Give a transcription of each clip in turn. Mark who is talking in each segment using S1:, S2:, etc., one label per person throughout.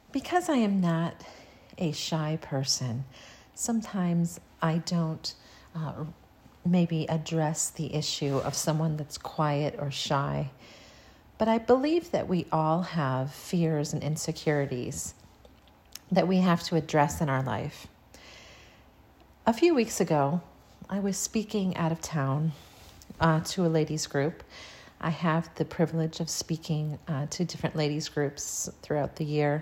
S1: Because I am not a shy person, sometimes I don't maybe address the issue of someone that's quiet or shy. But I believe that we all have fears and insecurities that we have to address in our life. A few weeks ago, I was speaking out of town to a ladies group. I have the privilege of speaking to different ladies groups throughout the year.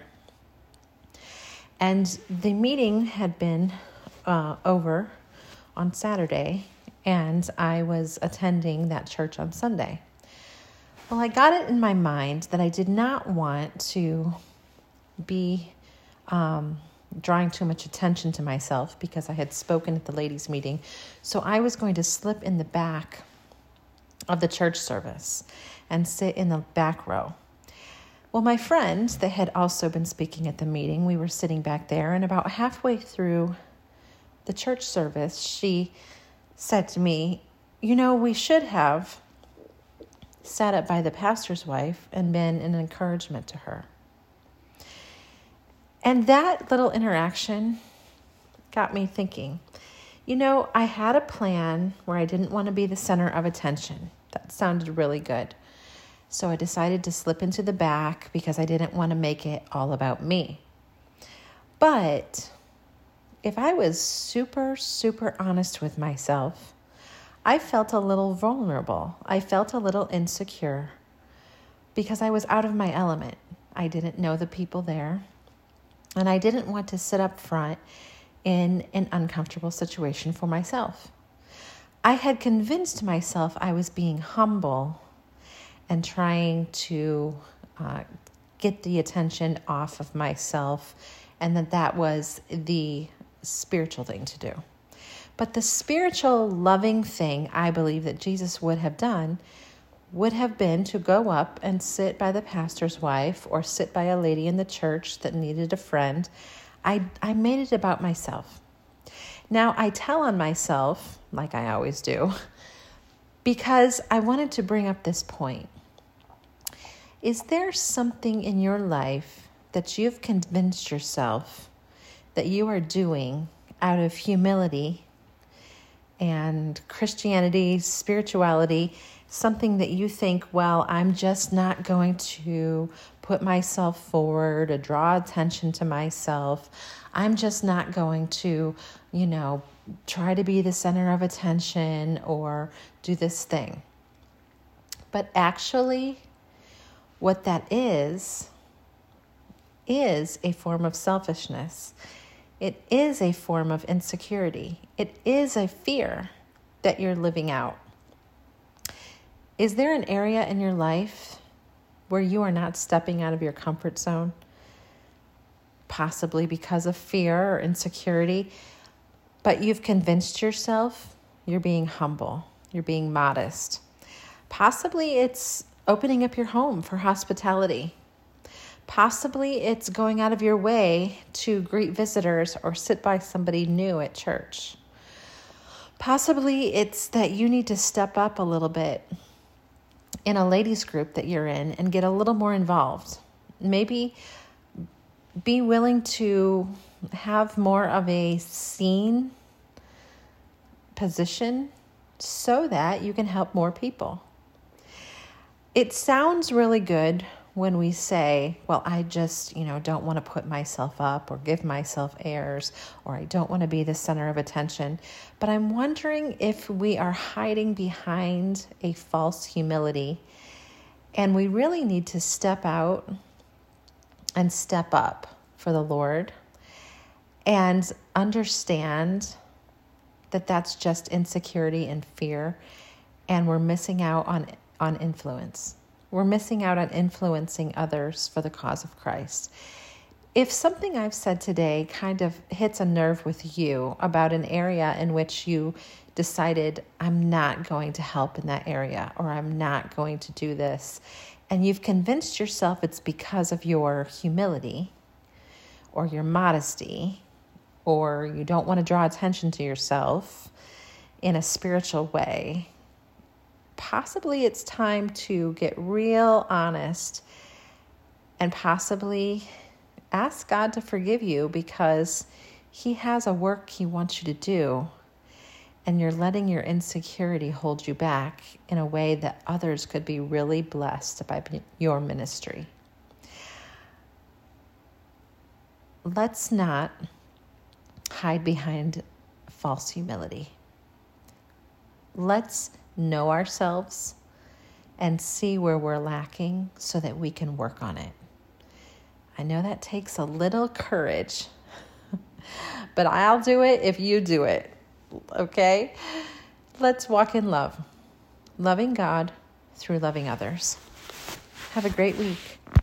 S1: And the meeting had been over on Saturday, and I was attending that church on Sunday. Well, I got it in my mind that I did not want to be drawing too much attention to myself because I had spoken at the ladies' meeting. So I was going to slip in the back of the church service and sit in the back row. Well, my friend that had also been speaking at the meeting, we were sitting back there, and about halfway through the church service, she said to me, we should have sat up by the pastor's wife and been an encouragement to her. And that little interaction got me thinking, I had a plan where I didn't want to be the center of attention. That sounded really good. So I decided to slip into the back because I didn't want to make it all about me. But if I was super, super honest with myself, I felt a little vulnerable. I felt a little insecure because I was out of my element. I didn't know the people there, and I didn't want to sit up front in an uncomfortable situation for myself. I had convinced myself I was being humble and trying to get the attention off of myself, and that was the spiritual thing to do. But the spiritual loving thing I believe that Jesus would have done would have been to go up and sit by the pastor's wife or sit by a lady in the church that needed a friend. I made it about myself. Now I tell on myself, like I always do, because I wanted to bring up this point. Is there something in your life that you've convinced yourself that you are doing out of humility and Christianity, spirituality, something that you think, I'm just not going to put myself forward or draw attention to myself. I'm just not going to, try to be the center of attention or do this thing. But actually, what that is a form of selfishness. It is a form of insecurity. It is a fear that you're living out. Is there an area in your life where you are not stepping out of your comfort zone? Possibly because of fear or insecurity, but you've convinced yourself you're being humble, you're being modest. Possibly it's opening up your home for hospitality. Possibly it's going out of your way to greet visitors or sit by somebody new at church. Possibly it's that you need to step up a little bit in a ladies group that you're in and get a little more involved. Maybe be willing to have more of a seen position so that you can help more people. It sounds really good when we say, I just, don't want to put myself up or give myself airs, or I don't want to be the center of attention. But I'm wondering if we are hiding behind a false humility, and we really need to step out and step up for the Lord and understand that that's just insecurity and fear, and we're missing out on influence. We're missing out on influencing others for the cause of Christ. If something I've said today kind of hits a nerve with you about an area in which you decided, I'm not going to help in that area, or I'm not going to do this, and you've convinced yourself it's because of your humility or your modesty, or you don't want to draw attention to yourself in a spiritual way, possibly it's time to get real honest and possibly ask God to forgive you because He has a work He wants you to do, and you're letting your insecurity hold you back in a way that others could be really blessed by your ministry. Let's not hide behind false humility. Let's know ourselves and see where we're lacking so that we can work on it. I know that takes a little courage, but I'll do it if you do it, okay? Let's walk in love, loving God through loving others. Have a great week.